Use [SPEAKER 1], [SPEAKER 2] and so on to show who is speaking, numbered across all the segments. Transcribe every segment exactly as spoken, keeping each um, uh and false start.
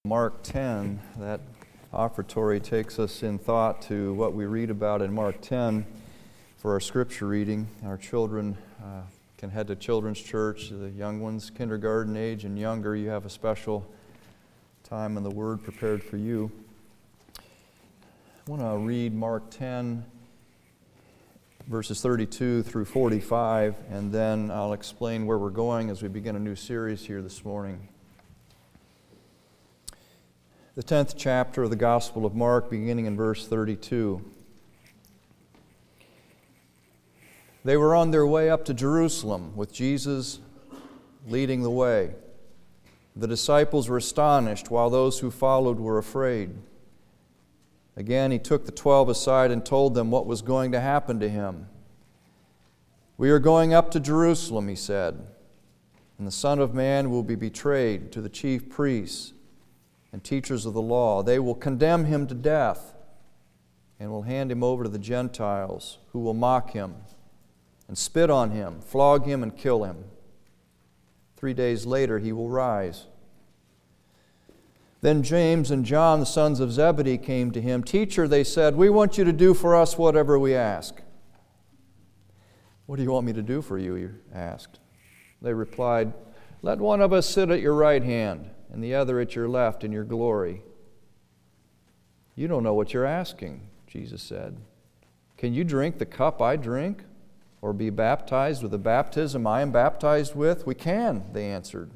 [SPEAKER 1] Mark ten, that offertory takes us in thought to what we read about in Mark ten for our scripture reading. Our children uh, can head to children's church, the young ones, kindergarten age and younger. You have a special time in the Word prepared for you. I want to read Mark ten, verses thirty-two through forty-five, and then I'll explain where we're going as we begin a new series here this morning. The tenth chapter of the Gospel of Mark, beginning in verse thirty-two. They were on their way up to Jerusalem, with Jesus leading the way. The disciples were astonished, while those who followed were afraid. Again, he took the twelve aside and told them what was going to happen to him. "We are going up to Jerusalem," he said, "and the Son of Man will be betrayed to the chief priests and teachers of the law. They will condemn him to death and will hand him over to the Gentiles, who will mock him and spit on him, flog him, and kill him. Three days later he will rise." Then James and John, the sons of Zebedee, came to him. "Teacher," they said, "we want you to do for us whatever we ask." "What do you want me to do for you?" he asked. They replied, "Let one of us sit at your right hand and the other at your left in your glory." "You don't know what you're asking," Jesus said. "Can you drink the cup I drink, or be baptized with the baptism I am baptized with?" "We can," they answered.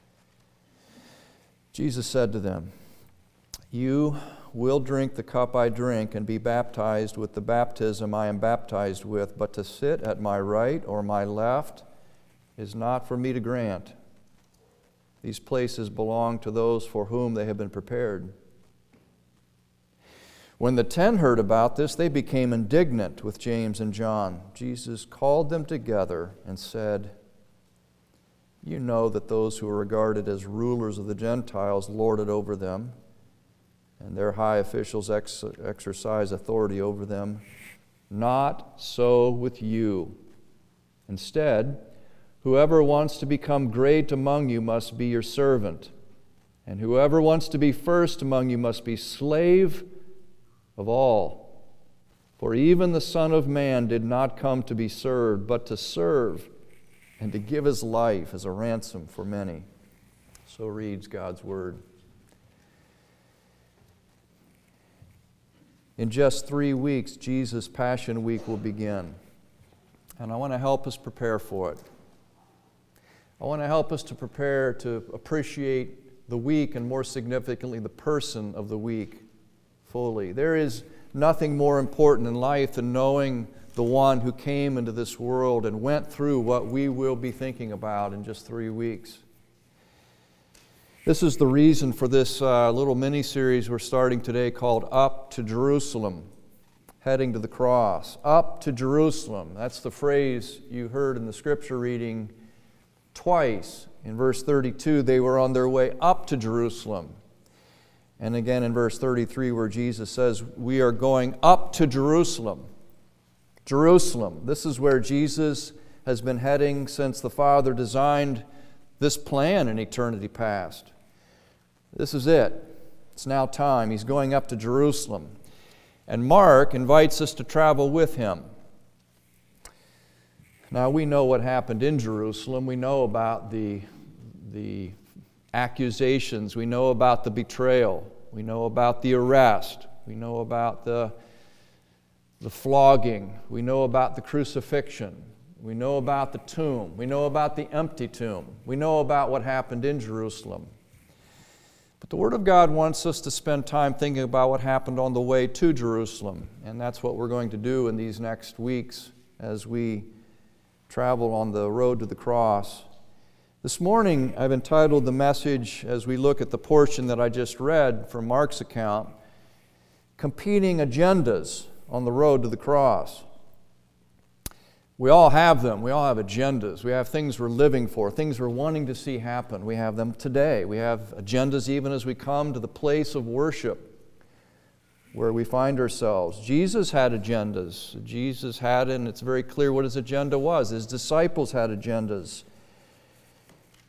[SPEAKER 1] Jesus said to them, "You will drink the cup I drink and be baptized with the baptism I am baptized with, but to sit at my right or my left is not for me to grant. These places belong to those for whom they have been prepared." When the ten heard about this, they became indignant with James and John. Jesus called them together and said, "You know that those who are regarded as rulers of the Gentiles lord it over them, and their high officials ex- exercise authority over them. Not so with you. Instead, whoever wants to become great among you must be your servant, and whoever wants to be first among you must be slave of all. For even the Son of Man did not come to be served, but to serve and to give his life as a ransom for many." So reads God's Word. In just three weeks, Jesus' Passion Week will begin, and I want to help us prepare for it. I want to help us to prepare to appreciate the week, and more significantly, the person of the week fully. There is nothing more important in life than knowing the one who came into this world and went through what we will be thinking about in just three weeks. This is the reason for this uh, little mini-series we're starting today called Up to Jerusalem, heading to the cross. Up to Jerusalem. That's the phrase you heard in the scripture reading twice. In verse thirty-two, they were on their way up to Jerusalem. And again in verse thirty-three, where Jesus says, "We are going up to Jerusalem." Jerusalem. This is where Jesus has been heading since the Father designed this plan in eternity past. This is it. It's now time. He's going up to Jerusalem. And Mark invites us to travel with him. Now, we know what happened in Jerusalem. We know about the, the accusations. We know about the betrayal. We know about the arrest. We know about the The flogging. We know about the crucifixion. We know about the tomb. We know about the empty tomb. We know about what happened in Jerusalem. But the Word of God wants us to spend time thinking about what happened on the way to Jerusalem. And that's what we're going to do in these next weeks as we travel on the road to the cross. This morning, I've entitled the message, as we look at the portion that I just read from Mark's account, "Competing Agendas on the road to the cross." We all have them. We all have agendas. We have things we're living for, things we're wanting to see happen. We have them today. We have agendas even as we come to the place of worship where we find ourselves. Jesus had agendas. Jesus had, and it's very clear what his agenda was. His disciples had agendas.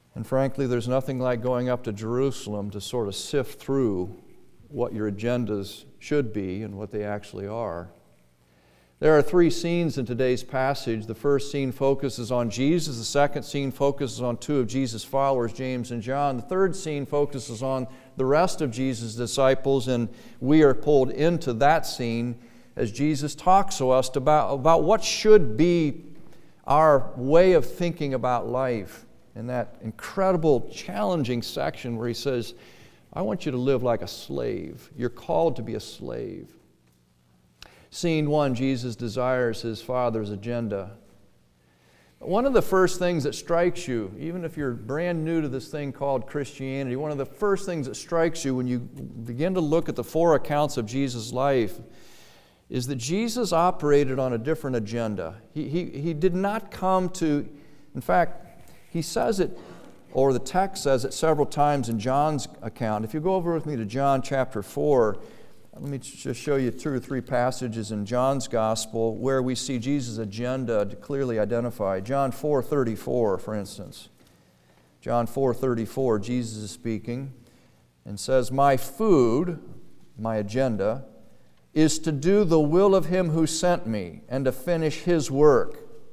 [SPEAKER 1] And frankly, there's nothing like going up to Jerusalem to sort of sift through what your agendas should be and what they actually are. There are three scenes in today's passage. The first scene focuses on Jesus. The second scene focuses on two of Jesus' followers, James and John. The third scene focuses on the rest of Jesus' disciples, and we are pulled into that scene as Jesus talks to us about, about what should be our way of thinking about life. In that incredible, challenging section where he says, I want you to live like a slave. You're called to be a slave. Scene one, Jesus desires his Father's agenda. One of the first things that strikes you, even if you're brand new to this thing called Christianity, one of the first things that strikes you when you begin to look at the four accounts of Jesus' life is that Jesus operated on a different agenda. He, he, he did not come to, in fact, he says it, or the text says it several times in John's account. If you go over with me to John chapter four, let me just show you two or three passages in John's gospel where we see Jesus' agenda clearly identified. John four thirty-four, for instance. John four thirty-four, Jesus is speaking and says, my food, my agenda, is to do the will of him who sent me and to finish his work.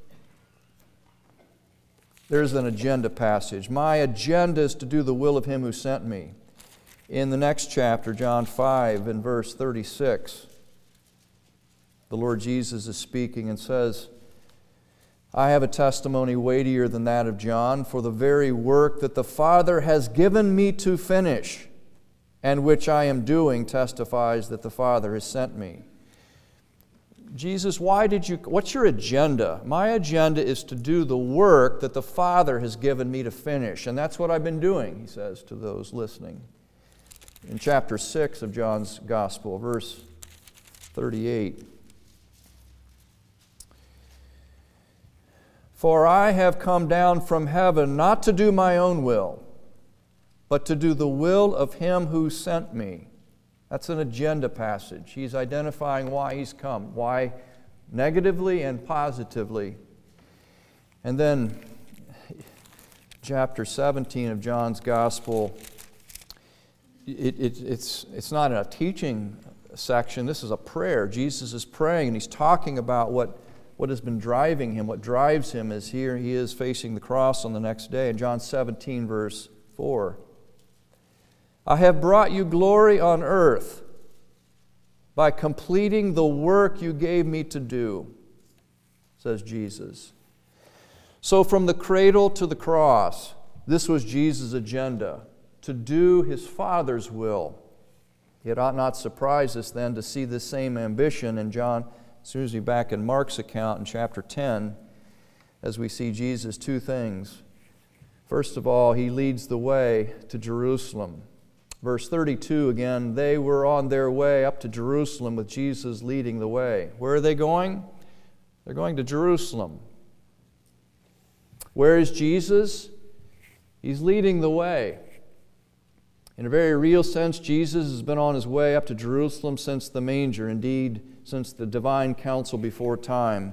[SPEAKER 1] There's an agenda passage. My agenda is to do the will of him who sent me. In the next chapter, John five, in verse thirty-six, the Lord Jesus is speaking and says, I have a testimony weightier than that of John, for the very work that the Father has given me to finish, and which I am doing, testifies that the Father has sent me. Jesus, why did you, what's your agenda? My agenda is to do the work that the Father has given me to finish, and that's what I've been doing, he says to those listening. In chapter six of John's Gospel, verse thirty-eight. For I have come down from heaven not to do my own will, but to do the will of him who sent me. That's an agenda passage. He's identifying why he's come, why negatively and positively. And then chapter seventeen of John's Gospel, It, it, it's, it's not a teaching section. This is a prayer. Jesus is praying, and he's talking about what, what has been driving him, what drives him as here he is facing the cross on the next day. In John seventeen, verse four, I have brought you glory on earth by completing the work you gave me to do, says Jesus. So from the cradle to the cross, this was Jesus' agenda, to do his Father's will. It ought not surprise us then to see this same ambition in John, excuse me, back in Mark's account in chapter ten, as we see Jesus two things. First of all, he leads the way to Jerusalem. Verse thirty-two again, they were on their way up to Jerusalem with Jesus leading the way. Where are they going? They're going to Jerusalem. Where is Jesus? He's leading the way. In a very real sense, Jesus has been on his way up to Jerusalem since the manger, indeed, since the divine council before time.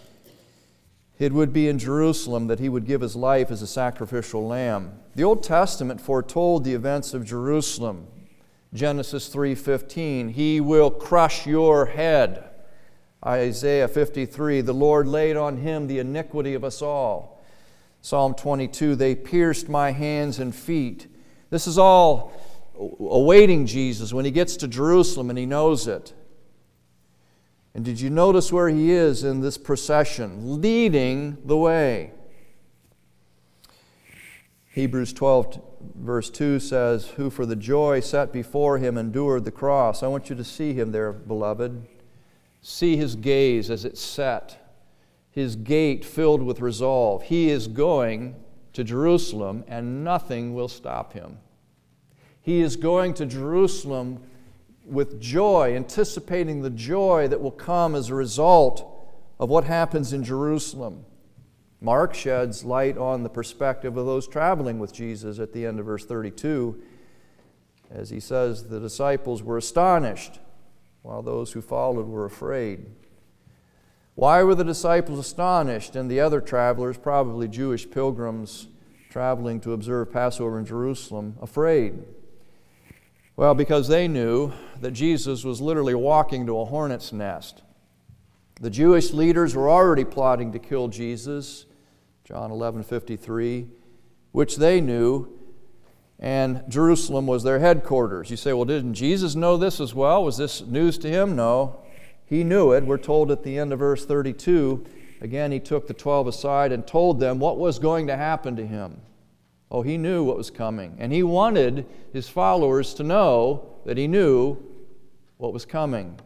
[SPEAKER 1] It would be in Jerusalem that he would give his life as a sacrificial lamb. The Old Testament foretold the events of Jerusalem. Genesis three fifteen, he will crush your head. Isaiah fifty-three, the Lord laid on him the iniquity of us all. Psalm twenty-two, they pierced my hands and feet. This is all awaiting Jesus when he gets to Jerusalem, and he knows it. And did you notice where he is in this procession? Leading the way. Hebrews twelve, verse two says, who for the joy set before him endured the cross. I want you to see him there, beloved. See his gaze as it's set. His gait filled with resolve. He is going to Jerusalem, and nothing will stop him. He is going to Jerusalem with joy, anticipating the joy that will come as a result of what happens in Jerusalem. Mark sheds light on the perspective of those traveling with Jesus at the end of verse thirty-two, as he says, the disciples were astonished, while those who followed were afraid. Why were the disciples astonished and the other travelers, probably Jewish pilgrims, traveling to observe Passover in Jerusalem afraid? Well, because they knew that Jesus was literally walking to a hornet's nest. The Jewish leaders were already plotting to kill Jesus, John eleven fifty-three, which they knew, and Jerusalem was their headquarters. You say, well, didn't Jesus know this as well? Was this news to him? No. He knew it. We're told at the end of verse thirty-two, again, he took the twelve aside and told them what was going to happen to him. Oh, he knew what was coming. And he wanted his followers to know that he knew what was coming.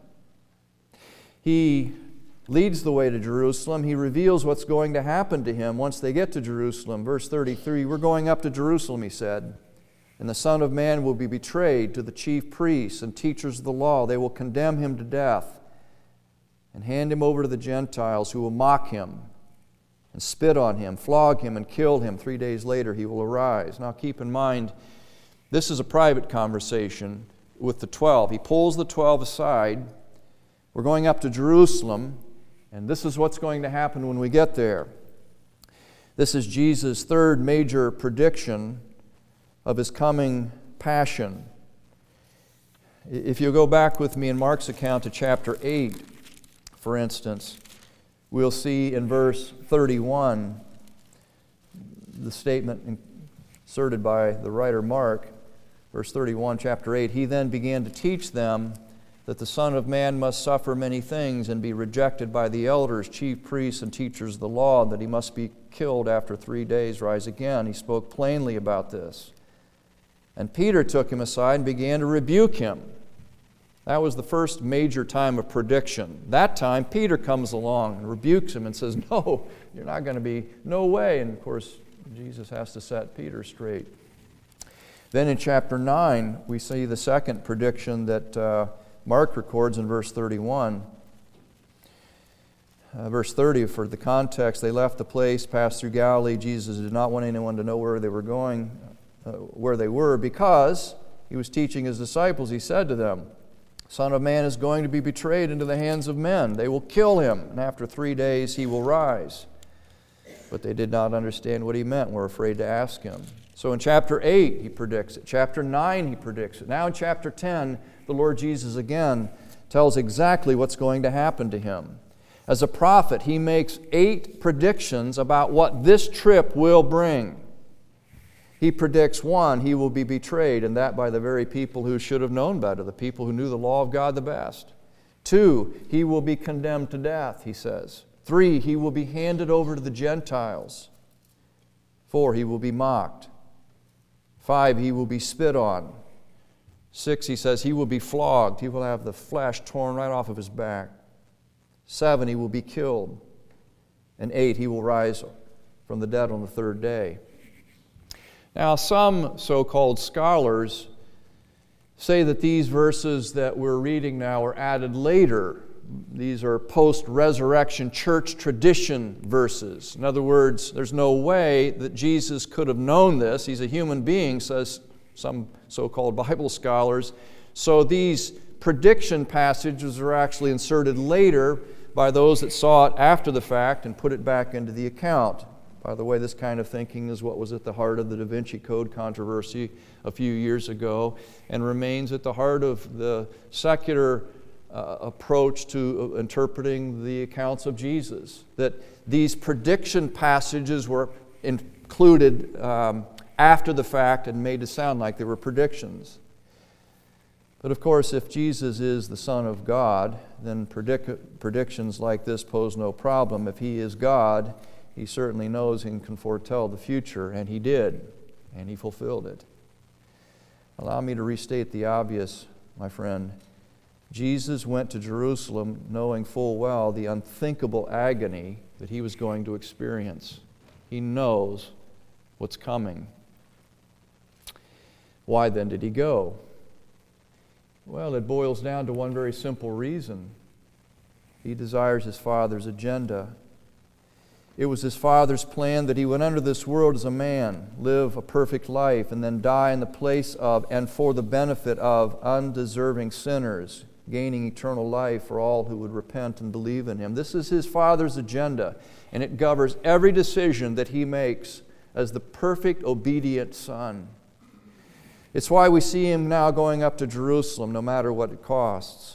[SPEAKER 1] He leads the way to Jerusalem. He reveals what's going to happen to him once they get to Jerusalem. Verse thirty-three, we're going up to Jerusalem, he said, and the Son of Man will be betrayed to the chief priests and teachers of the law. They will condemn him to death and hand him over to the Gentiles, who will mock him and spit on him, flog him, and kill him. Three days later he will arise. Now keep in mind, this is a private conversation with the twelve. He pulls the twelve aside. We're going up to Jerusalem, and this is what's going to happen when we get there. This is Jesus' third major prediction of his coming passion. If you go back with me in Mark's account to chapter eight, for instance, we'll see in verse thirty-one the statement inserted by the writer Mark, verse thirty-one, chapter eight. He then began to teach them that the Son of Man must suffer many things and be rejected by the elders, chief priests, and teachers of the law, and that he must be killed after three days, rise again. He spoke plainly about this. And Peter took him aside and began to rebuke him. That was the first major time of prediction. That time, Peter comes along and rebukes him and says, no, you're not going to be, no way. And of course, Jesus has to set Peter straight. Then in chapter nine, we see the second prediction that uh, Mark records in verse thirty-one. Uh, verse thirty, for the context, they left the place, passed through Galilee. Jesus did not want anyone to know where they were going, uh, where they were, because he was teaching his disciples. He said to them, Son of Man is going to be betrayed into the hands of men. They will kill him, and after three days he will rise. But they did not understand what he meant and were afraid to ask him. So in chapter eight, he predicts it. Chapter nine, he predicts it. Now in chapter ten, the Lord Jesus again tells exactly what's going to happen to him. As a prophet, he makes eight predictions about what this trip will bring. He predicts, one, he will be betrayed, and that by the very people who should have known better, the people who knew the law of God the best. Two, he will be condemned to death, he says. Three, he will be handed over to the Gentiles. Four, he will be mocked. Five, he will be spit on. Six, he says, he will be flogged. He will have the flesh torn right off of his back. Seven, he will be killed. And eight, he will rise from the dead on the third day. Now, some so-called scholars say that these verses that we're reading now are added later. These are post-resurrection church tradition verses. In other words, there's no way that Jesus could have known this. He's a human being, says some so-called Bible scholars. So these prediction passages are actually inserted later by those that saw it after the fact and put it back into the account. By the way, this kind of thinking is what was at the heart of the Da Vinci Code controversy a few years ago and remains at the heart of the secular uh, approach to uh, interpreting the accounts of Jesus. That these prediction passages were included um, after the fact and made to sound like they were predictions. But of course, if Jesus is the Son of God, then predic- predictions like this pose no problem. If he is God, he certainly knows and can foretell the future, and he did, and he fulfilled it. Allow me to restate the obvious, my friend. Jesus went to Jerusalem knowing full well the unthinkable agony that he was going to experience. He knows what's coming. Why then did he go? Well, it boils down to one very simple reason. He desires his Father's agenda. It was his Father's plan that he would enter this world as a man, live a perfect life, and then die in the place of and for the benefit of undeserving sinners, gaining eternal life for all who would repent and believe in him. This is his Father's agenda, and it governs every decision that he makes as the perfect, obedient Son. It's why we see him now going up to Jerusalem, no matter what it costs.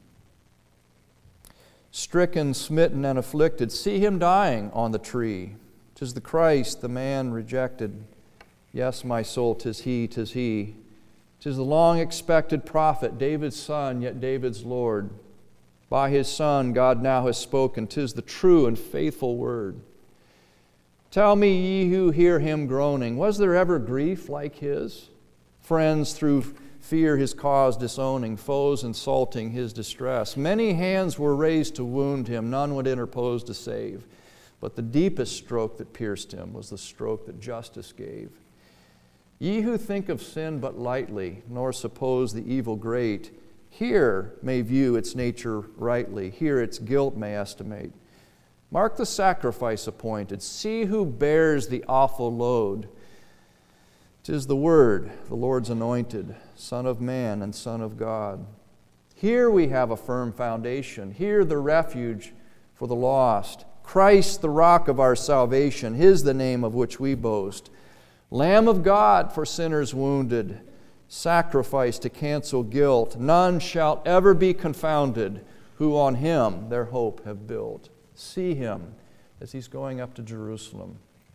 [SPEAKER 1] Stricken, smitten, and afflicted, see him dying on the tree. 'Tis the Christ, the man rejected. Yes, my soul, 'tis he, 'tis he. 'Tis the long-expected prophet, David's son, yet David's Lord. By his Son, God now has spoken. 'Tis the true and faithful word. Tell me, ye who hear him groaning, was there ever grief like his? Friends through fear his cause disowning, foes insulting his distress. Many hands were raised to wound him, none would interpose to save. But the deepest stroke that pierced him was the stroke that justice gave. Ye who think of sin but lightly, nor suppose the evil great, here may view its nature rightly, here its guilt may estimate. Mark the sacrifice appointed, see who bears the awful load. 'Tis the Word, the Lord's anointed, Son of man and Son of God. Here we have a firm foundation, here the refuge for the lost. Christ, the rock of our salvation, his the name of which we boast. Lamb of God for sinners wounded, sacrifice to cancel guilt. None shall ever be confounded who on him their hope have built. See him as he's going up to Jerusalem.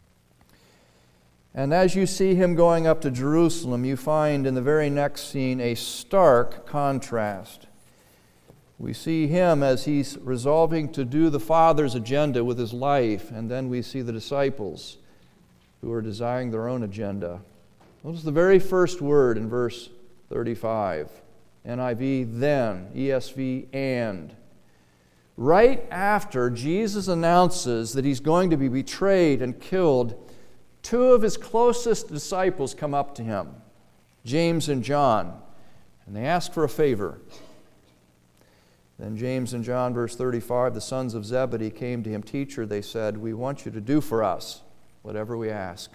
[SPEAKER 1] And as you see him going up to Jerusalem, you find in the very next scene a stark contrast. We see him as he's resolving to do the Father's agenda with his life, and then we see the disciples who are desiring their own agenda. Notice the very first word in verse thirty-five. N I V, then. E S V, and. Right after Jesus announces that he's going to be betrayed and killed, two of his closest disciples come up to him, James and John, and they ask for a favor. Then James and John, verse thirty-five, the sons of Zebedee came to him. Teacher, they said, we want you to do for us whatever we ask.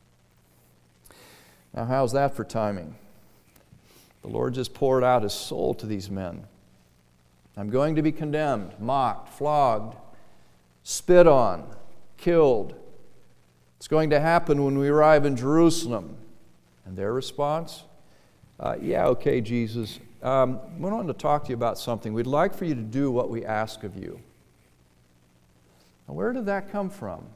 [SPEAKER 1] Now, how's that for timing? The Lord just poured out his soul to these men. I'm going to be condemned, mocked, flogged, spit on, killed. It's going to happen when we arrive in Jerusalem. And their response? Uh, yeah, okay, Jesus. Um, we want to talk to you about something. We'd like for you to do what we ask of you. Now, where did that come from?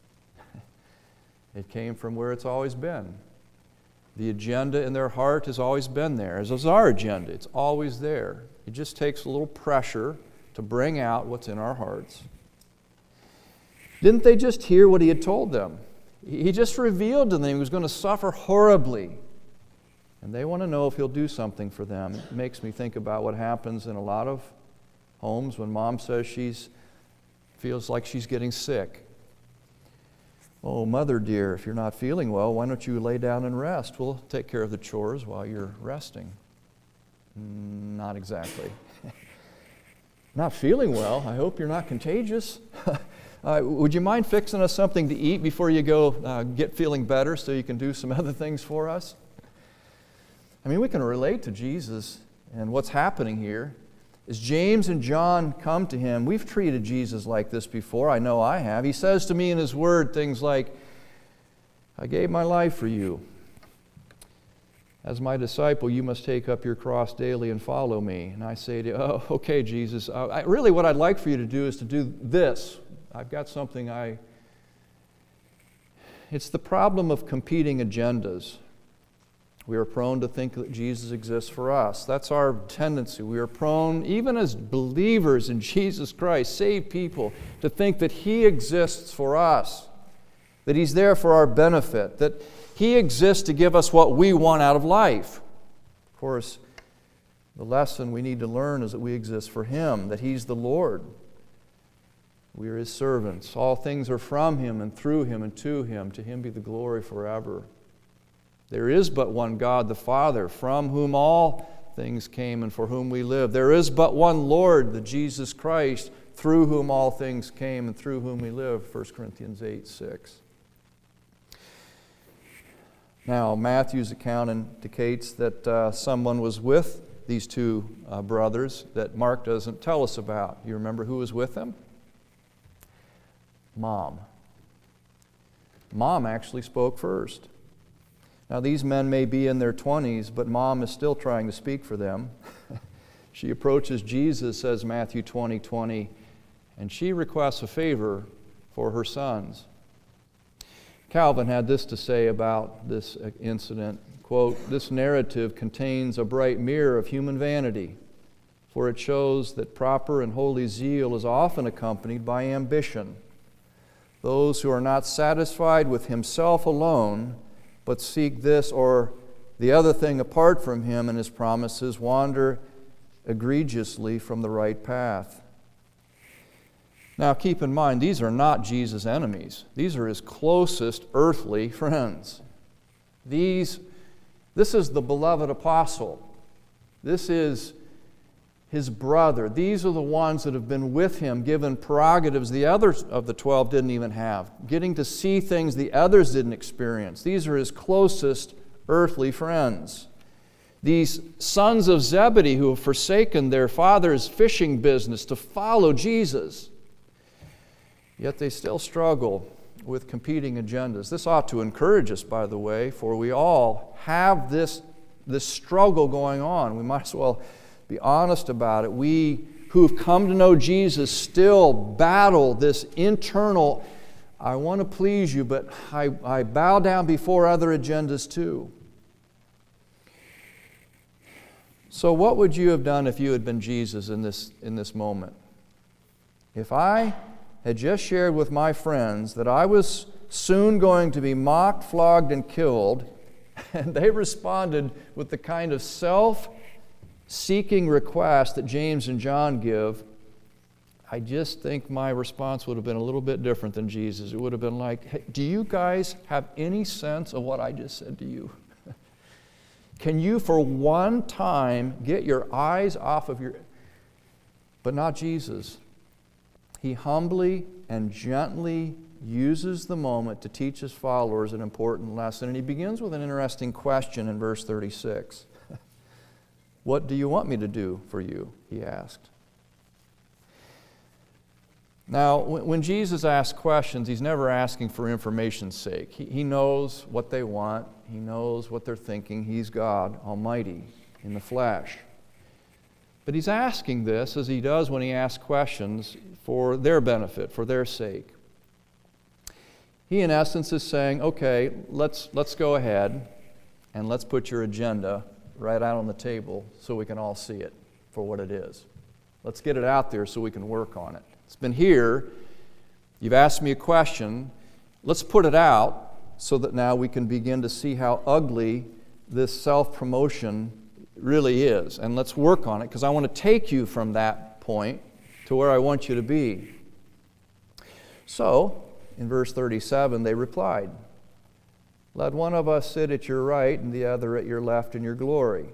[SPEAKER 1] It came from where it's always been. The agenda in their heart has always been there, as is our agenda. It's always there. It just takes a little pressure to bring out what's in our hearts. Didn't they just hear what he had told them? He just revealed to them he was going to suffer horribly. And they want to know if he'll do something for them. It makes me think about what happens in a lot of homes when mom says she's feels like she's getting sick. Oh, mother dear, if you're not feeling well, why don't you lay down and rest? We'll take care of the chores while you're resting. Not exactly. Not feeling well. I hope you're not contagious. uh, would you mind fixing us something to eat before you go uh, get feeling better so you can do some other things for us? I mean, we can relate to Jesus and what's happening here. As James and John come to him, we've treated Jesus like this before. I know I have. He says to me in his word things like, I gave my life for you. As my disciple, you must take up your cross daily and follow me. And I say to you, oh, okay, Jesus. Uh, I, really what I'd like for you to do is to do this. I've got something I... It's the problem of competing agendas. We are prone to think that Jesus exists for us. That's our tendency. We are prone, even as believers in Jesus Christ, saved people, to think that he exists for us, that he's there for our benefit, that he exists to give us what we want out of life. Of course, the lesson we need to learn is that we exist for him, that he's the Lord. We are his servants. All things are from him and through him and to him. To him be the glory forever. There is but one God, the Father, from whom all things came and for whom we live. There is but one Lord, the Jesus Christ, through whom all things came and through whom we live. First Corinthians eight six. Now, Matthew's account indicates that uh, someone was with these two uh, brothers that Mark doesn't tell us about. You remember who was with them? Mom. Mom actually spoke first. Now, these men may be in their twenties, but Mom is still trying to speak for them. She approaches Jesus, says Matthew twenty twenty, and she requests a favor for her sons. Calvin had this to say about this incident, quote, "This narrative contains a bright mirror of human vanity, for it shows that proper and holy zeal is often accompanied by ambition. Those who are not satisfied with himself alone, but seek this or the other thing apart from him and his promises, wander egregiously from the right path." Now keep in mind, these are not Jesus' enemies. These are his closest earthly friends. These, this is the beloved apostle. This is his brother. These are the ones that have been with him, given prerogatives the others of the twelve didn't even have, getting to see things the others didn't experience. These are his closest earthly friends. These sons of Zebedee who have forsaken their father's fishing business to follow Jesus. Yet they still struggle with competing agendas. This ought to encourage us, by the way, for we all have this, this struggle going on. We might as well be honest about it. We who've come to know Jesus still battle this internal, I want to please you, but I, I bow down before other agendas too. So what would you have done if you had been Jesus in this, in this moment? If I had just shared with my friends that I was soon going to be mocked, flogged, and killed, and they responded with the kind of self-seeking request that James and John give, I just think my response would have been a little bit different than Jesus. It would have been like, hey, do you guys have any sense of what I just said to you? Can you for one time get your eyes off of your... But not Jesus. He humbly and gently uses the moment to teach his followers an important lesson. And he begins with an interesting question in verse thirty-six. "What do you want me to do for you?" he asked. Now, when Jesus asks questions, he's never asking for information's sake. He, he knows what they want. He knows what they're thinking. He's God Almighty in the flesh. But he's asking this, as he does when he asks questions, for their benefit, for their sake. He, in essence, is saying, okay, let's, let's go ahead and let's put your agenda right out on the table so we can all see it for what it is. Let's get it out there so we can work on it. It's been here. You've asked me a question. Let's put it out so that now we can begin to see how ugly this self-promotion really is. And let's work on it, because I want to take you from that point to where I want you to be. So, in verse thirty-seven, they replied, "Let one of us sit at your right and the other at your left in your glory."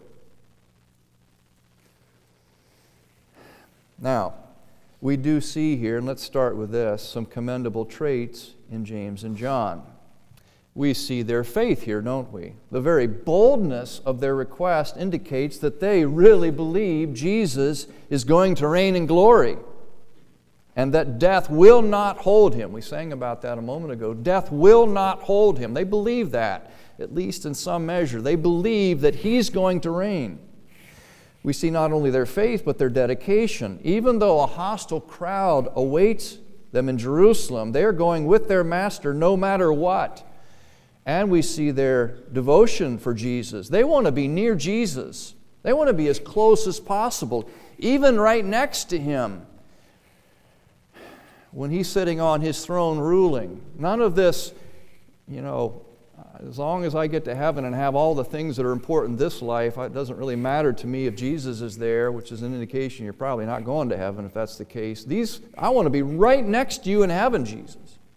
[SPEAKER 1] Now, we do see here, and let's start with this, some commendable traits in James and John. We see their faith here, don't we? The very boldness of their request indicates that they really believe Jesus is going to reign in glory and that death will not hold him. We sang about that a moment ago. Death will not hold him. They believe that, at least in some measure. They believe that he's going to reign. We see not only their faith, but their dedication. Even though a hostile crowd awaits them in Jerusalem, they are going with their master no matter what. And we see their devotion for Jesus. They want to be near Jesus. They want to be as close as possible, even right next to him when he's sitting on his throne ruling. None of this, you know, as long as I get to heaven and have all the things that are important in this life, it doesn't really matter to me if Jesus is there, which is an indication you're probably not going to heaven if that's the case. These, I want to be right next to you in heaven, Jesus.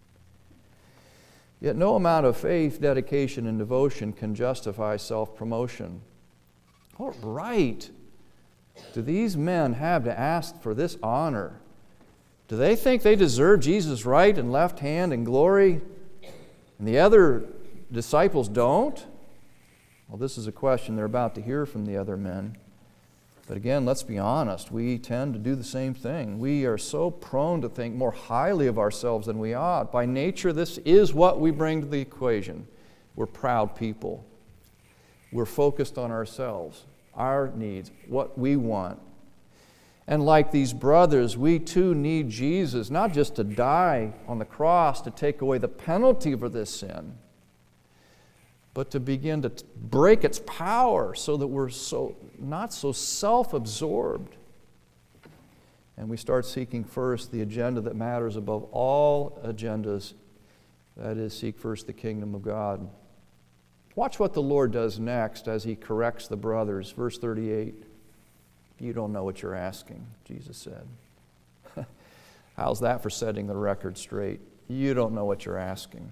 [SPEAKER 1] Yet no amount of faith, dedication, and devotion can justify self-promotion. All right. Do these men have to ask for this honor? Do they think they deserve Jesus' right and left hand and glory, and the other disciples don't? Well, this is a question they're about to hear from the other men. But again, let's be honest, we tend to do the same thing. We are so prone to think more highly of ourselves than we ought. By nature, this is what we bring to the equation. We're proud people. We're focused on ourselves, our needs, what we want. And like these brothers, we too need Jesus, not just to die on the cross to take away the penalty for this sin, but to begin to break its power so that we're so not so self-absorbed. And we start seeking first the agenda that matters above all agendas. That is, seek first the kingdom of God. Watch what the Lord does next as He corrects the brothers. Verse thirty-eight. You don't know what you're asking, Jesus said. How's that for setting the record straight? You don't know what you're asking.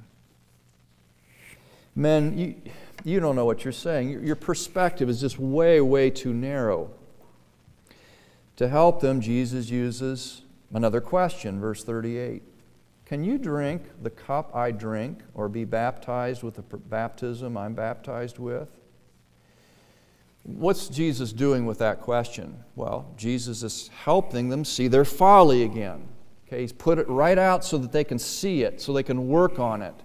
[SPEAKER 1] Men, you, you don't know what you're saying. Your, your perspective is just way, way too narrow. To help them, Jesus uses another question, verse thirty-eight. Can you drink the cup I drink or be baptized with the baptism I'm baptized with? What's Jesus doing with that question? Well, Jesus is helping them see their folly again. Okay, He's put it right out so that they can see it, so they can work on it.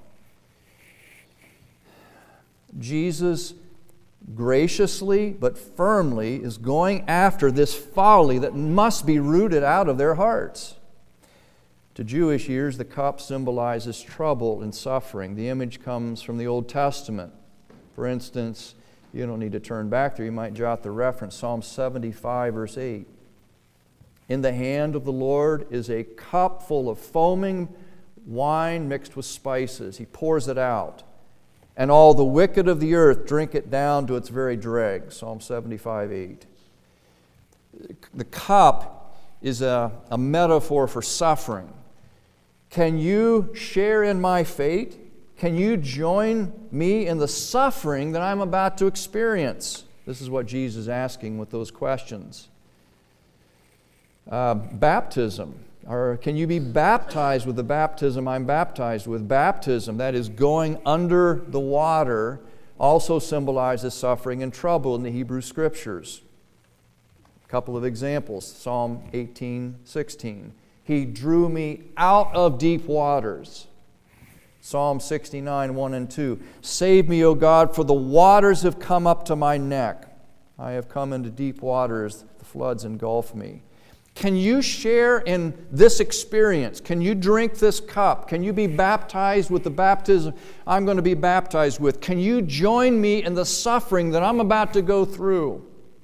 [SPEAKER 1] Jesus graciously but firmly is going after this folly that must be rooted out of their hearts. To Jewish ears, the cup symbolizes trouble and suffering. The image comes from the Old Testament. For instance, you don't need to turn back there. You might jot the reference, Psalm seventy-five, verse eight. In the hand of the Lord is a cup full of foaming wine mixed with spices. He pours it out. And all the wicked of the earth drink it down to its very dregs. Psalm seventy-five, eight. The cup is a, a metaphor for suffering. Can you share in my fate? Can you join me in the suffering that I'm about to experience? This is what Jesus is asking with those questions. Uh, baptism. Or can you be baptized with the baptism I'm baptized with? Baptism, that is going under the water, also symbolizes suffering and trouble in the Hebrew Scriptures. A couple of examples. Psalm eighteen, sixteen. He drew me out of deep waters. Psalm sixty-nine, one and two. Save me, O God, for the waters have come up to my neck. I have come into deep waters, the floods engulf me. Can you share in this experience? Can you drink this cup? Can you be baptized with the baptism I'm going to be baptized with? Can you join me in the suffering that I'm about to go through?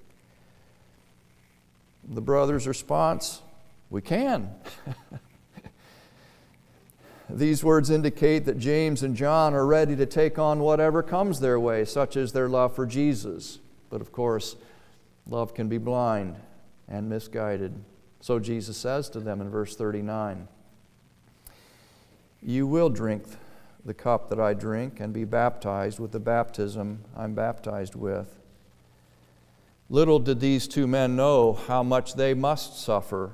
[SPEAKER 1] The brother's response, we can. These words indicate that James and John are ready to take on whatever comes their way, such as their love for Jesus. But of course, love can be blind and misguided. So Jesus says to them in verse thirty-nine, you will drink the cup that I drink and be baptized with the baptism I'm baptized with. Little did these two men know how much they must suffer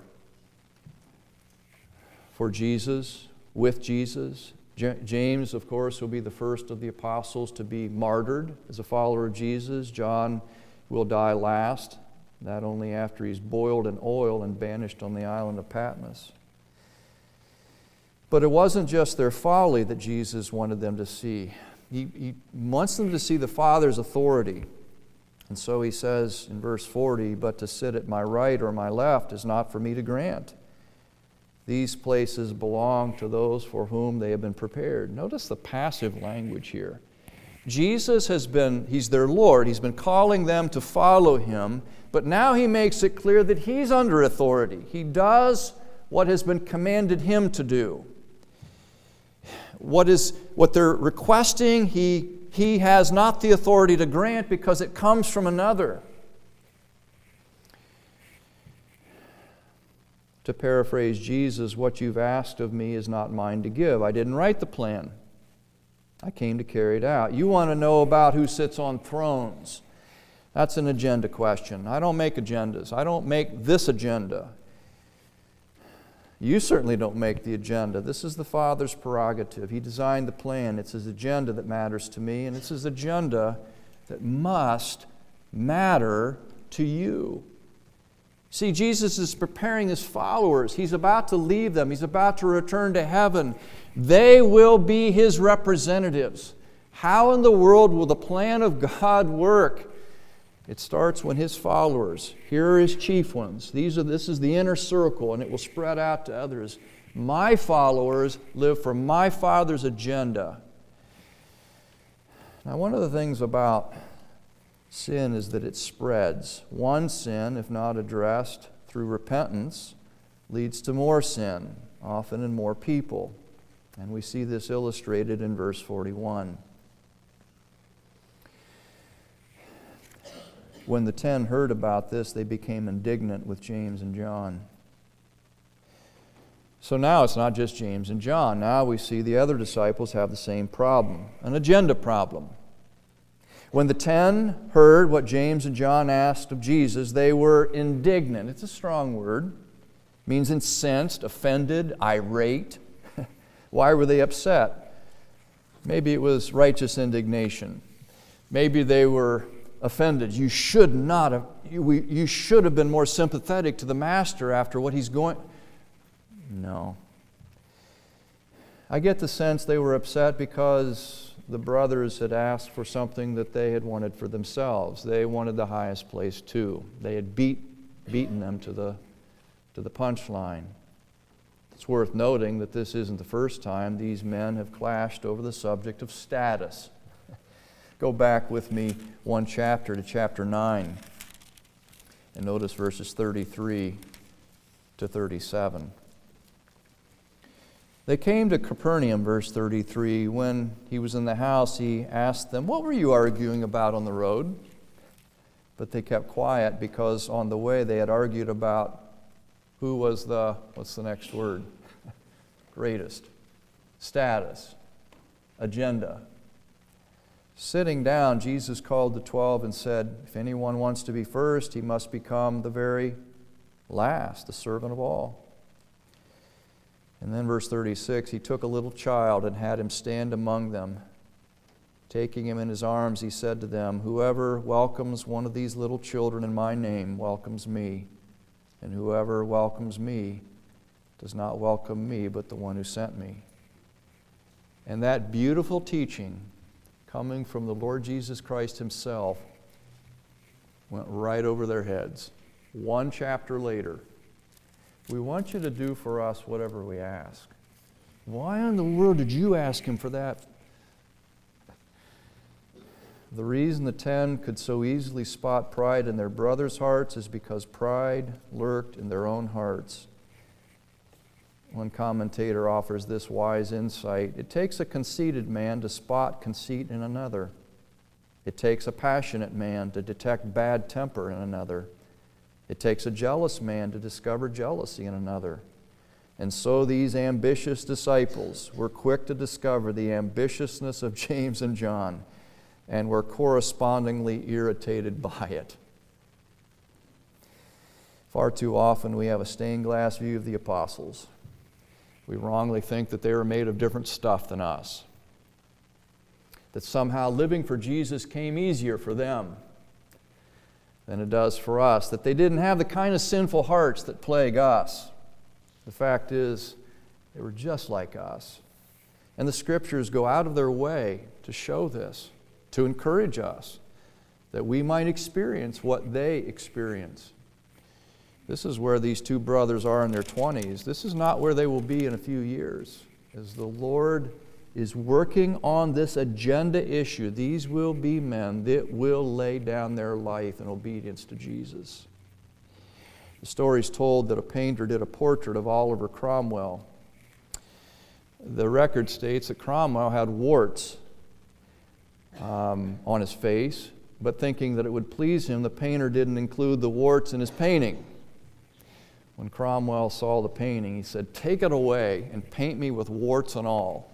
[SPEAKER 1] for Jesus, with Jesus. J- James, of course, will be the first of the apostles to be martyred as a follower of Jesus. John will die last, that only after he's boiled in oil and banished on the island of Patmos. But it wasn't just their folly that Jesus wanted them to see. He, he wants them to see the Father's authority. And so he says in verse forty, but to sit at my right or my left is not for me to grant. These places belong to those for whom they have been prepared. Notice the passive language here. Jesus has been, He's their Lord. He's been calling them to follow Him, but now He makes it clear that He's under authority. He does what has been commanded Him to do. What is what they're requesting, He, he has not the authority to grant because it comes from another. To paraphrase Jesus, what you've asked of me is not mine to give. I didn't write the plan. I came to carry it out. You want to know about who sits on thrones. That's an agenda question. I don't make agendas. I don't make this agenda. You certainly don't make the agenda. This is the Father's prerogative. He designed the plan. It's His agenda that matters to me, and it's His agenda that must matter to you. See, Jesus is preparing His followers. He's about to leave them. He's about to return to heaven. They will be His representatives. How in the world will the plan of God work? It starts when His followers, here are His chief ones. These are, this is the inner circle, and it will spread out to others. My followers live for my Father's agenda. Now, one of the things about sin is that it spreads. One sin, if not addressed through repentance, leads to more sin, often in more people. And we see this illustrated in verse forty-one. When the ten heard about this, they became indignant with James and John. So now it's not just James and John. Now we see the other disciples have the same problem, an agenda problem. When the ten heard what James and John asked of Jesus, they were indignant. It's a strong word. It means incensed, offended, irate. Why were they upset? Maybe it was righteous indignation. Maybe they were offended. You should not have, you, we, you should have been more sympathetic to the Master after what he's going. No. I get the sense they were upset because the brothers had asked for something that they had wanted for themselves. They wanted the highest place too. They had beat, beaten them to the, to the punchline. It's worth noting that this isn't the first time these men have clashed over the subject of status. Go back with me one chapter to chapter nine and notice verses thirty-three to thirty-seven. They came to Capernaum, verse thirty-three. When he was in the house, he asked them, "What were you arguing about on the road?" But they kept quiet because on the way they had argued about who was the, what's the next word? Greatest. Status. Agenda. Sitting down, Jesus called the twelve and said, "If anyone wants to be first, he must become the very last, the servant of all." And then verse thirty-six, he took a little child and had him stand among them. Taking him in his arms, he said to them, "Whoever welcomes one of these little children in my name welcomes me. And whoever welcomes me does not welcome me, but the one who sent me." And that beautiful teaching coming from the Lord Jesus Christ himself went right over their heads. One chapter later, "We want you to do for us whatever we ask." Why in the world did you ask him for that? The reason the ten could so easily spot pride in their brothers' hearts is because pride lurked in their own hearts. One commentator offers this wise insight. It takes a conceited man to spot conceit in another. It takes a passionate man to detect bad temper in another. It takes a jealous man to discover jealousy in another. And so these ambitious disciples were quick to discover the ambitiousness of James and John and were correspondingly irritated by it. Far too often we have a stained glass view of the apostles. We wrongly think that they were made of different stuff than us. That somehow living for Jesus came easier for them than it does for us. That they didn't have the kind of sinful hearts that plague us. The fact is, they were just like us. And the Scriptures go out of their way to show this, to encourage us, that we might experience what they experience. This is where these two brothers are in their twenties. This is not where they will be in a few years. As the Lord is working on this agenda issue, these will be men that will lay down their life in obedience to Jesus. The story is told that a painter did a portrait of Oliver Cromwell. The record states that Cromwell had warts um, on his face, but thinking that it would please him, the painter didn't include the warts in his painting. When Cromwell saw the painting, he said, "Take it away and paint me with warts and all."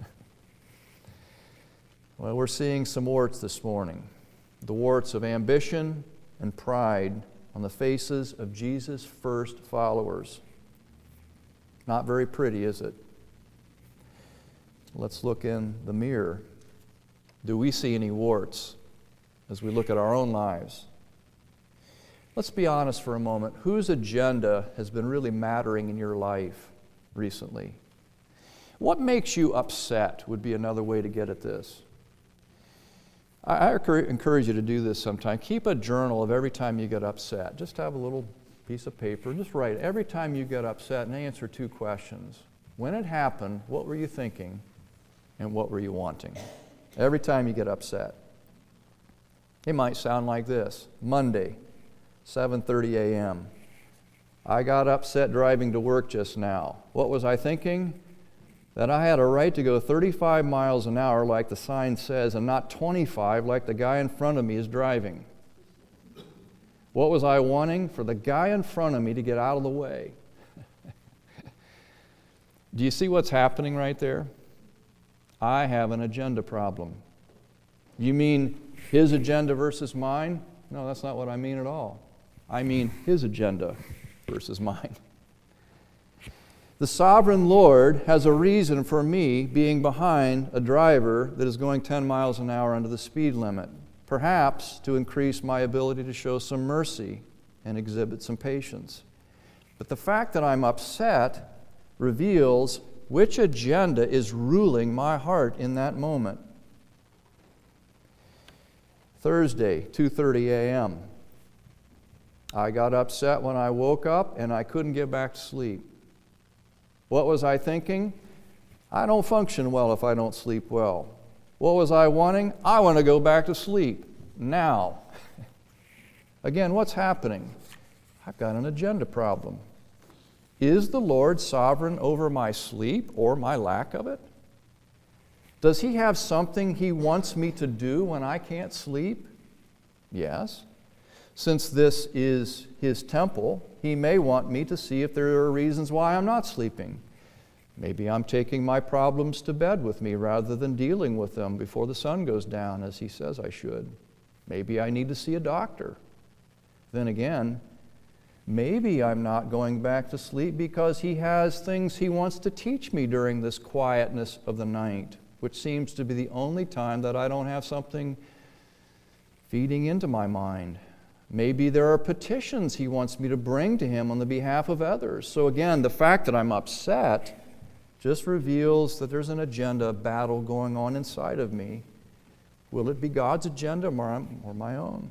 [SPEAKER 1] Well, we're seeing some warts this morning. The warts of ambition and pride on the faces of Jesus' first followers. Not very pretty, is it? Let's look in the mirror. Do we see any warts as we look at our own lives? Let's be honest for a moment. Whose agenda has been really mattering in your life recently? What makes you upset would be another way to get at this. I, I encourage you to do this sometime. Keep a journal of every time you get upset. Just have a little piece of paper and just write every time you get upset and answer two questions. When it happened, what were you thinking and what were you wanting? Every time you get upset. It might sound like this. Monday, seven thirty a.m. I got upset driving to work just now. What was I thinking? That I had a right to go thirty-five miles an hour like the sign says and not twenty-five like the guy in front of me is driving. What was I wanting? For the guy in front of me to get out of the way. Do you see what's happening right there? I have an agenda problem. You mean his agenda versus mine? No, that's not what I mean at all. I mean his agenda versus mine. The sovereign Lord has a reason for me being behind a driver that is going ten miles an hour under the speed limit, perhaps to increase my ability to show some mercy and exhibit some patience. But the fact that I'm upset reveals which agenda is ruling my heart in that moment. Thursday, two thirty a.m. I got upset when I woke up and I couldn't get back to sleep. What was I thinking? I don't function well if I don't sleep well. What was I wanting? I want to go back to sleep now. Again, what's happening? I've got an agenda problem. Is the Lord sovereign over my sleep or my lack of it? Does He have something He wants me to do when I can't sleep? Yes. Since this is His temple, He may want me to see if there are reasons why I'm not sleeping. Maybe I'm taking my problems to bed with me rather than dealing with them before the sun goes down, as He says I should. Maybe I need to see a doctor. Then again, maybe I'm not going back to sleep because He has things He wants to teach me during this quietness of the night, which seems to be the only time that I don't have something feeding into my mind. Maybe there are petitions He wants me to bring to Him on the behalf of others. So again, the fact that I'm upset just reveals that there's an agenda battle going on inside of me. Will it be God's agenda or my own?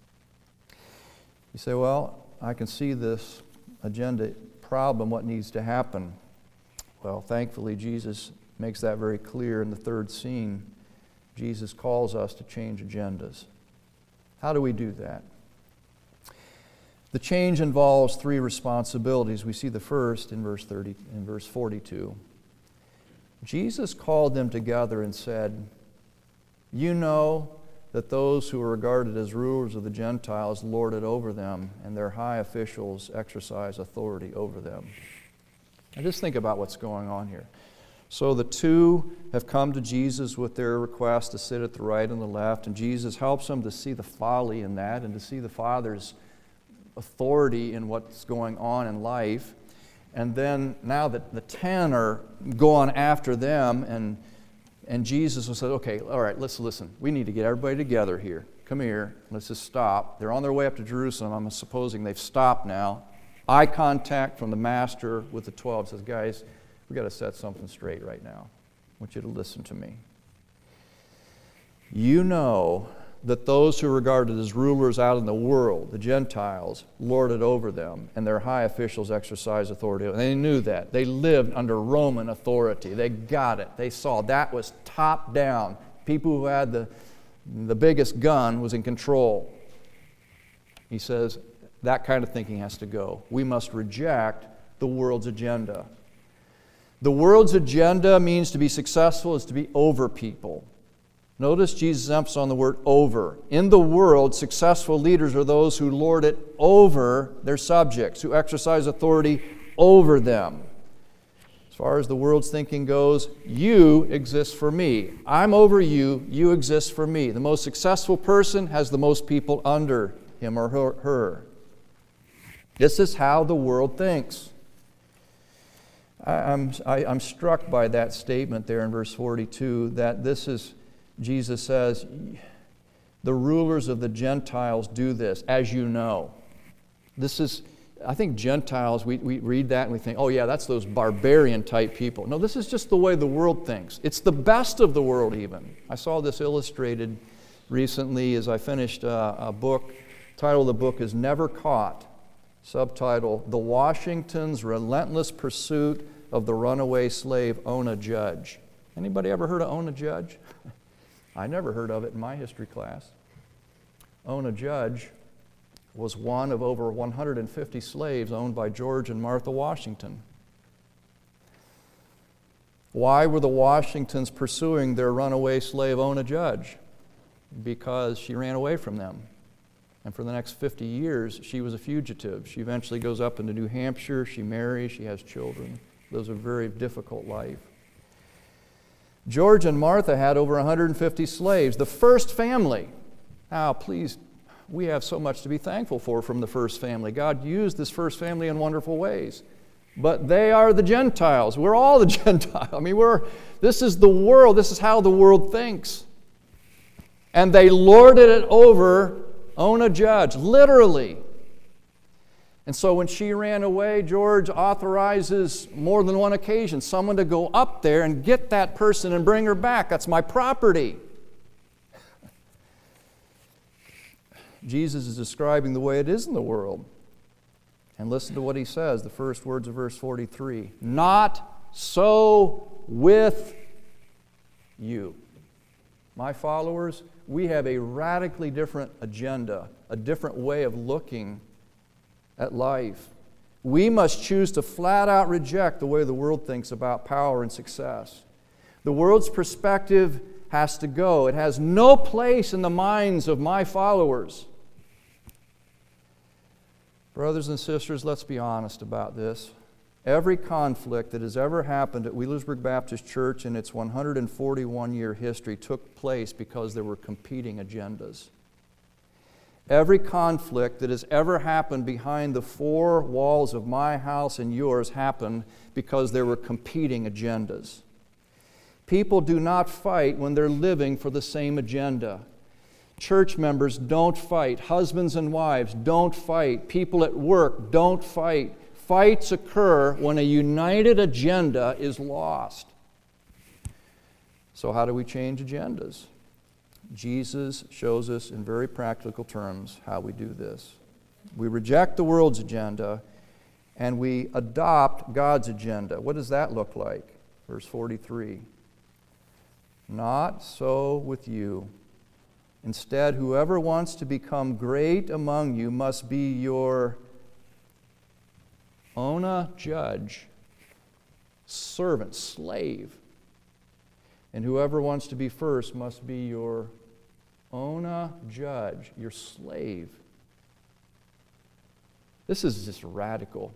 [SPEAKER 1] You say, well, I can see this agenda problem, what needs to happen. Well, thankfully, Jesus makes that very clear in the third scene. Jesus calls us to change agendas. How do we do that? The change involves three responsibilities. We see the first in verse thirty, in verse forty-two. Jesus called them together and said, "You know that those who are regarded as rulers of the Gentiles lord it over them, and their high officials exercise authority over them." Now just think about what's going on here. So the two have come to Jesus with their request to sit at the right and the left, and Jesus helps them to see the folly in that and to see the Father's authority in what's going on in life. And then now that the ten are going after them, and and Jesus will say, okay, all right, let's listen. We need to get everybody together here. Come here. Let's just stop. They're on their way up to Jerusalem. I'm supposing they've stopped now. Eye contact from the Master with the twelve says, guys, we've got to set something straight right now. I want you to listen to me. You know that those who are regarded as rulers out in the world, the Gentiles, lord it over them, and their high officials exercise authority. And they knew that. They lived under Roman authority. They got it. They saw that was top down. People who had the, the biggest gun was in control. He says that kind of thinking has to go. We must reject the world's agenda. The world's agenda means to be successful is to be over people. Notice Jesus' emphasis on the word over. In the world, successful leaders are those who lord it over their subjects, who exercise authority over them. As far as the world's thinking goes, you exist for me. I'm over you, you exist for me. The most successful person has the most people under him or her. This is how the world thinks. I'm, I, I'm struck by that statement there in verse forty-two, that this is, Jesus says, the rulers of the Gentiles do this, as you know. This is, I think Gentiles, we, we read that and we think, oh yeah, that's those barbarian type people. No, this is just the way the world thinks. It's the best of the world even. I saw this illustrated recently as I finished a, a book. The title of the book is Never Caught. Subtitle, The Washington's Relentless Pursuit of the Runaway Slave Ona Judge. Anybody ever heard of Ona Judge? I never heard of it in my history class. Ona Judge was one of over one hundred fifty slaves owned by George and Martha Washington. Why were the Washingtons pursuing their runaway slave Ona Judge? Because she ran away from them. And for the next fifty years, she was a fugitive. She eventually goes up into New Hampshire, she marries, she has children. Lives a very difficult life. George and Martha had over one hundred fifty slaves, the first family. Now, please, we have so much to be thankful for from the first family. God used this first family in wonderful ways. But they are the Gentiles. We're all the Gentiles. I mean, we're, this is the world. This is how the world thinks. And they lorded it over Ona Judge, literally. And so when she ran away, George authorizes more than one occasion someone to go up there and get that person and bring her back. That's my property. Jesus is describing the way it is in the world. And listen to what he says, the first words of verse forty-three. Not so with you. My followers, we have a radically different agenda, a different way of looking at life. We must choose to flat out reject the way the world thinks about power and success. The world's perspective has to go. It has no place in the minds of my followers. Brothers and sisters, let's be honest about this. Every conflict that has ever happened at Wheelersburg Baptist Church in its one hundred forty-one year history took place because there were competing agendas. Every conflict that has ever happened behind the four walls of my house and yours happened because there were competing agendas. People do not fight when they're living for the same agenda. Church members don't fight. Husbands and wives don't fight. People at work don't fight. Fights occur when a united agenda is lost. So how do we change agendas? Jesus shows us in very practical terms how we do this. We reject the world's agenda and we adopt God's agenda. What does that look like? Verse forty-three. Not so with you. Instead, whoever wants to become great among you must be your Ona Judge, servant, slave. And whoever wants to be first must be your Ona Judge, your slave. This is just radical.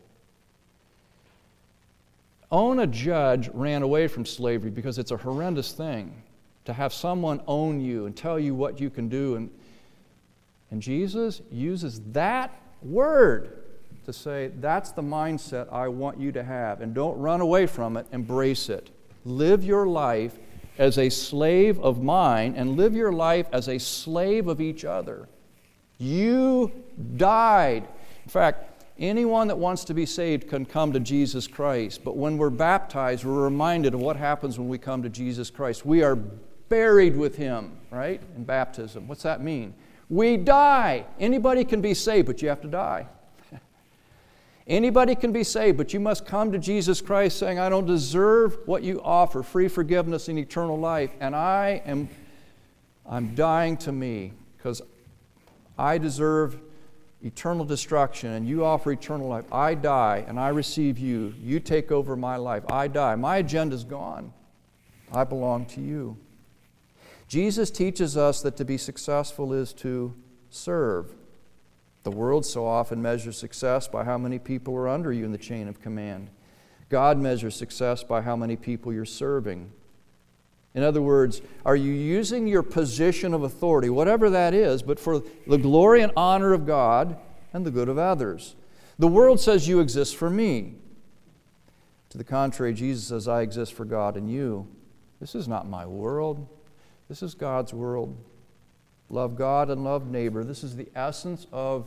[SPEAKER 1] Ona Judge ran away from slavery because it's a horrendous thing to have someone own you and tell you what you can do. And, and Jesus uses that word to say, that's the mindset I want you to have. And don't run away from it, embrace it. Live your life as a slave of mine and live your life as a slave of each other. You died. In fact, anyone that wants to be saved can come to Jesus Christ. But when we're baptized, we're reminded of what happens when we come to Jesus Christ. We are buried with Him, right, in baptism. What's that mean? We die. Anybody can be saved, but you have to die. Anybody can be saved, but you must come to Jesus Christ saying, I don't deserve what you offer, free forgiveness and eternal life, and I am I'm dying to me because I deserve eternal destruction, and you offer eternal life. I die, and I receive you. You take over my life. I die. My agenda's gone. I belong to you. Jesus teaches us that to be successful is to serve. The world so often measures success by how many people are under you in the chain of command. God measures success by how many people you're serving. In other words, are you using your position of authority, whatever that is, but for the glory and honor of God and the good of others? The world says you exist for me. To the contrary, Jesus says, I exist for God and you. This is not my world. This is God's world. Love God and love neighbor. This is the essence of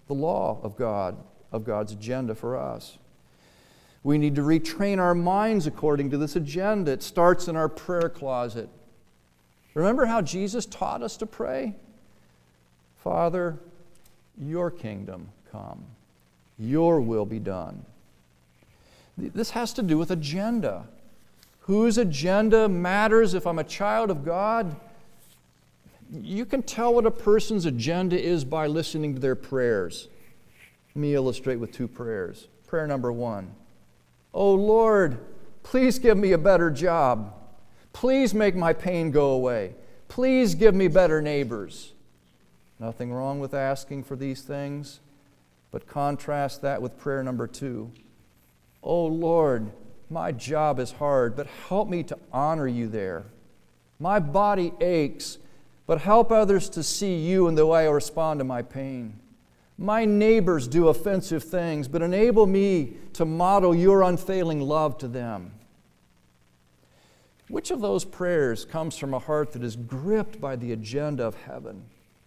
[SPEAKER 1] the law of God, of God's agenda for us. We need to retrain our minds according to this agenda. It starts in our prayer closet. Remember how Jesus taught us to pray? Father, your kingdom come. Your will be done. This has to do with agenda. Whose agenda matters if I'm a child of God? You can tell what a person's agenda is by listening to their prayers. Let me illustrate with two prayers. Prayer number one. Oh Lord, please give me a better job. Please make my pain go away. Please give me better neighbors. Nothing wrong with asking for these things, but contrast that with prayer number two. Oh Lord, my job is hard, but help me to honor you there. My body aches, but help others to see you in the way I respond to my pain. My neighbors do offensive things, but enable me to model your unfailing love to them. Which of those prayers comes from a heart that is gripped by the agenda of heaven?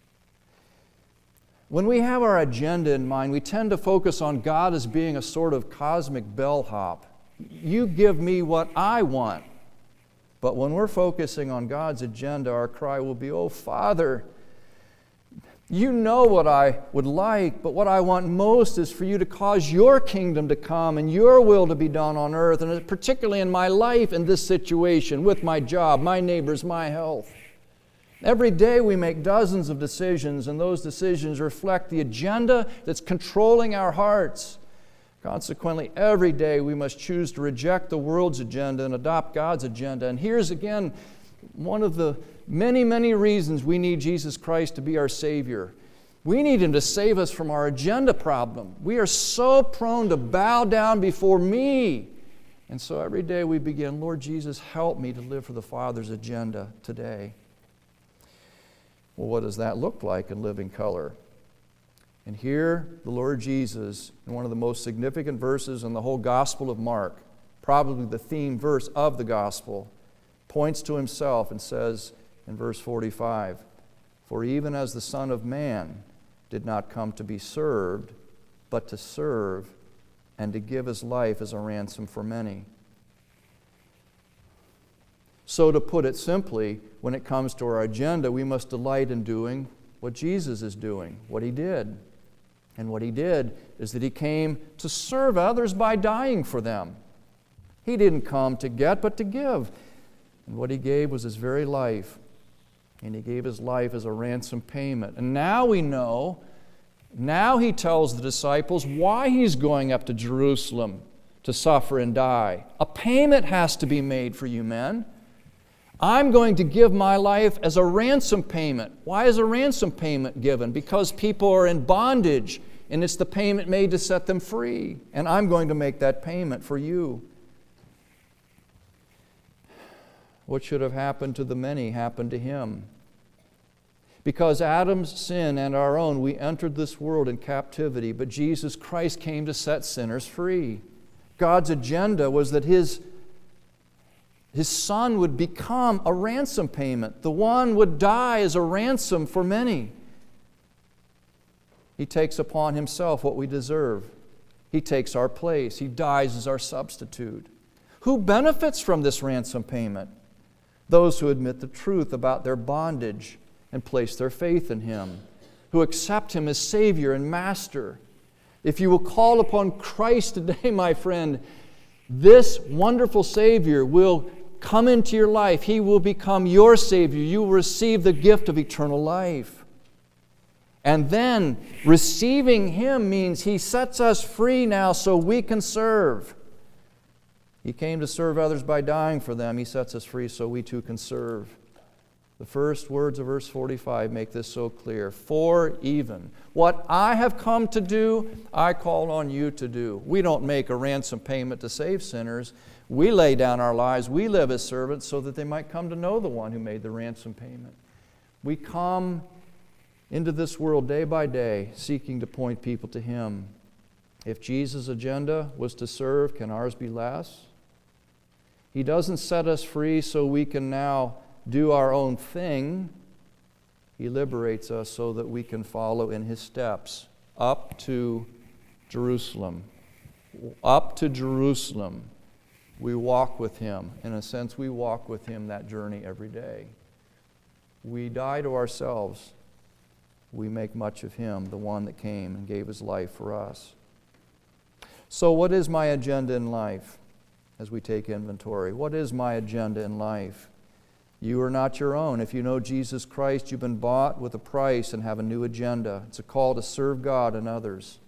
[SPEAKER 1] When we have our agenda in mind, we tend to focus on God as being a sort of cosmic bellhop. You give me what I want. But when we're focusing on God's agenda, our cry will be, oh, Father, you know what I would like, but what I want most is for you to cause your kingdom to come and your will to be done on earth, and particularly in my life, in this situation, with my job, my neighbors, my health. Every day we make dozens of decisions, and those decisions reflect the agenda that's controlling our hearts. Consequently, every day we must choose to reject the world's agenda and adopt God's agenda. And here's again one of the many, many reasons we need Jesus Christ to be our Savior. We need Him to save us from our agenda problem. We are so prone to bow down before me. And so every day we begin, Lord Jesus, help me to live for the Father's agenda today. Well, what does that look like in living color? And here, the Lord Jesus, in one of the most significant verses in the whole Gospel of Mark, probably the theme verse of the Gospel, points to Himself and says in verse forty-five, for even as the Son of Man did not come to be served, but to serve and to give His life as a ransom for many. So to put it simply, when it comes to our agenda, we must delight in doing what Jesus is doing, what He did. And what He did is that He came to serve others by dying for them. He didn't come to get, but to give. And what He gave was His very life. And He gave His life as a ransom payment. And now we know, now He tells the disciples why He's going up to Jerusalem to suffer and die. A payment has to be made for you men. I'm going to give my life as a ransom payment. Why is a ransom payment given? Because people are in bondage, and it's the payment made to set them free. And I'm going to make that payment for you. What should have happened to the many happened to Him. Because Adam's sin and our own, we entered this world in captivity, but Jesus Christ came to set sinners free. God's agenda was that His His Son would become a ransom payment. The one would die as a ransom for many. He takes upon Himself what we deserve. He takes our place. He dies as our substitute. Who benefits from this ransom payment? Those who admit the truth about their bondage and place their faith in Him, who accept Him as Savior and Master. If you will call upon Christ today, my friend, this wonderful Savior will come into your life. He will become your Savior. You will receive the gift of eternal life. And then receiving Him means He sets us free now so we can serve. He came to serve others by dying for them. He sets us free so we too can serve. The first words of verse forty-five make this so clear. For even what I have come to do, I call on you to do. We don't make a ransom payment to save sinners. We lay down our lives. We live as servants so that they might come to know the one who made the ransom payment. We come into this world day by day seeking to point people to Him. If Jesus' agenda was to serve, can ours be less? He doesn't set us free so we can now do our own thing. He liberates us so that we can follow in His steps up to Jerusalem. Up to Jerusalem. We walk with Him. In a sense, we walk with Him that journey every day. We die to ourselves. We make much of Him, the one that came and gave His life for us. So what is my agenda in life as we take inventory? What is my agenda in life? You are not your own. If you know Jesus Christ, you've been bought with a price and have a new agenda. It's a call to serve God and others.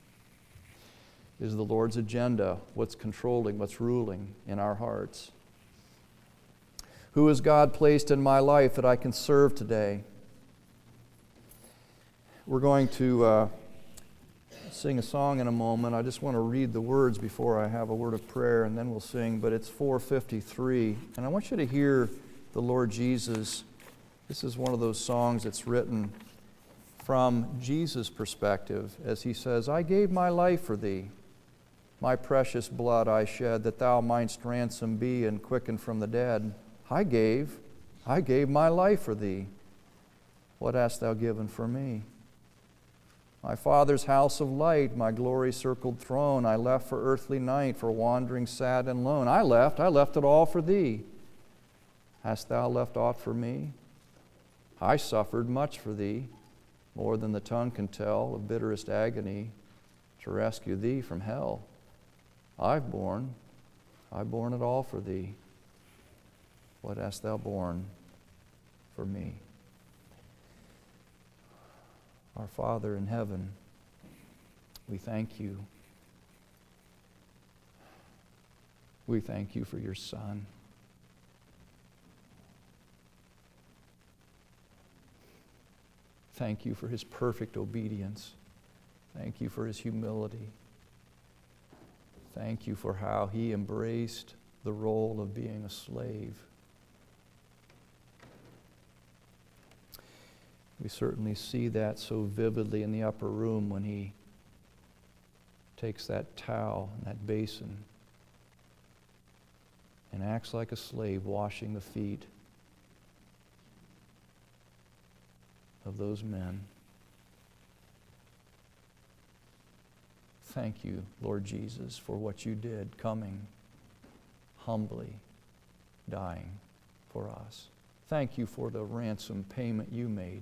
[SPEAKER 1] Is the Lord's agenda what's controlling, what's ruling in our hearts? Who has God placed in my life that I can serve today? We're going to uh, sing a song in a moment. I just want to read the words before I have a word of prayer, and then we'll sing. But it's four fifty-three, and I want you to hear the Lord Jesus. This is one of those songs that's written from Jesus' perspective, as He says, I gave my life for thee. My precious blood I shed, that thou mightst ransom be and quicken from the dead. I gave, I gave my life for thee. What hast thou given for me? My Father's house of light, my glory-circled throne, I left for earthly night, for wandering sad and lone. I left, I left it all for thee. Hast thou left aught for me? I suffered much for thee, more than the tongue can tell, of bitterest agony, to rescue thee from hell. I've borne, I've borne it all for thee. What hast thou borne for me? Our Father in heaven, we thank you. We thank you for your Son. Thank you for His perfect obedience. Thank you for His humility. Thank you for how He embraced the role of being a slave. We certainly see that so vividly in the upper room when He takes that towel and that basin and acts like a slave, washing the feet of those men. Thank you, Lord Jesus, for what you did, coming, humbly, dying for us. Thank you for the ransom payment you made.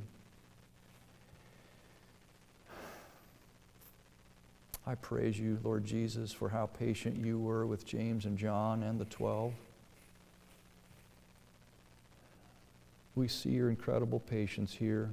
[SPEAKER 1] I praise you, Lord Jesus, for how patient you were with James and John and the twelve. We see your incredible patience here.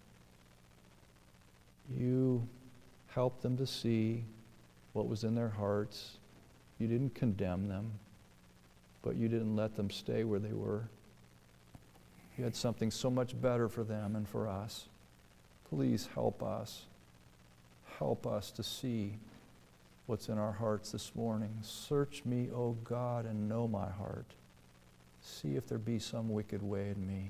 [SPEAKER 1] You helped them to see what was in their hearts. You didn't condemn them, but you didn't let them stay where they were. You had something so much better for them and for us. Please help us. Help us to see what's in our hearts this morning. Search me, O God, and know my heart. See if there be some wicked way in me.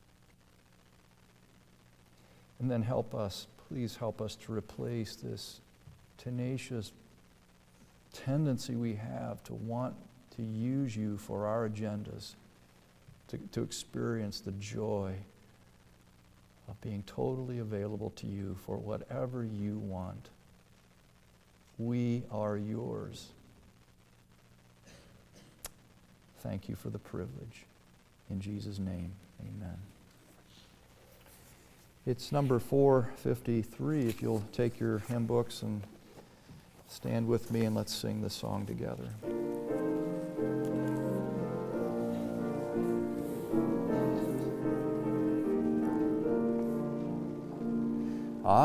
[SPEAKER 1] And then help us, please help us to replace this tenacious tendency we have to want to use you for our agendas, to, to experience the joy of being totally available to you for whatever you want. We are yours. Thank you for the privilege. In Jesus' name, amen. It's number four fifty-three. If you'll take your hymn books and stand with me and let's sing this song together.